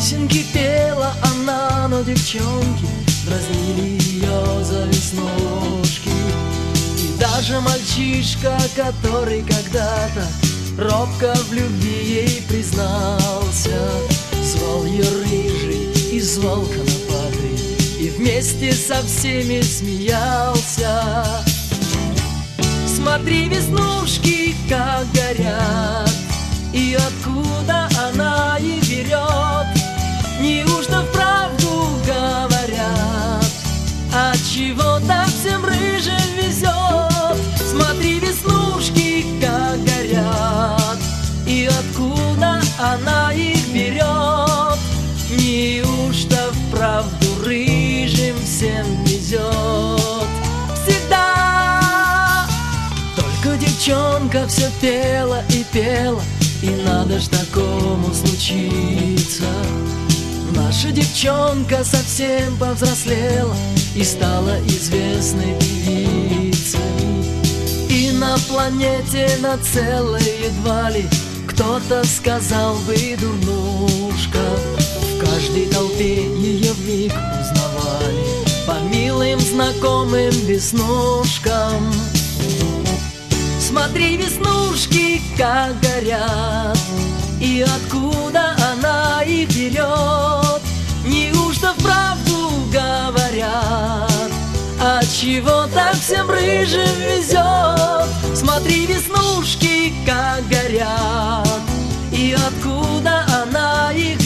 Песенки пела она, но девчонки дразнили ее за веснушки. И даже мальчишка, который когда-то робко в любви ей признался, звал ее рыжий и звал конопатой, и вместе со всеми смеялся. Смотри, веснушки, как горят, и откуда она их берет? Неужто вправду говорят, отчего так всем рыжим везет? Смотри, веснушки, как горят, и откуда она их берет? Неужто вправду рыжим всем везет? Всегда только девчонка все пела и пела, и надо ж такому случиться. Наша девчонка совсем повзрослела и стала известной певицей. И на планете на целой едва ли кто-то сказал бы дурнушка. В каждой толпе ее вмиг узнавали по милым знакомым веснушкам. Смотри, веснушки, как горят, и откуда она их берет? Неужто вправду говорят, отчего так всем рыжим везет? Смотри, веснушки, как горят, и откуда она их